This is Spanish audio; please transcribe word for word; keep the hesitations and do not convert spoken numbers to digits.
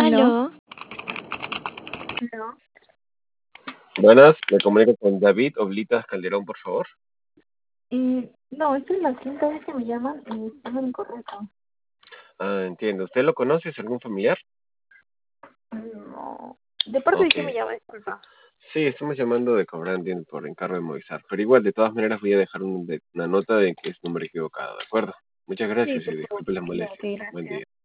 Aló. Aló. ¿No? Buenas, me comunico con David Oblitas Calderón, por favor. Eh, no, esta es la quinta vez que me llaman y están incorrecto. Ah, entiendo. ¿Usted lo conoce? ¿Es algún familiar? No. ¿De parte de Ok. quién me llama? Disculpa. Sí, estamos llamando de Cobrandi por encargo de Movistar. Pero igual, de todas maneras, voy a dejar un- de- una nota de que es número equivocado, ¿de acuerdo? Muchas Sí, gracias y por favor. disculpe las Ya, molestias. ok, Buen gracias. día.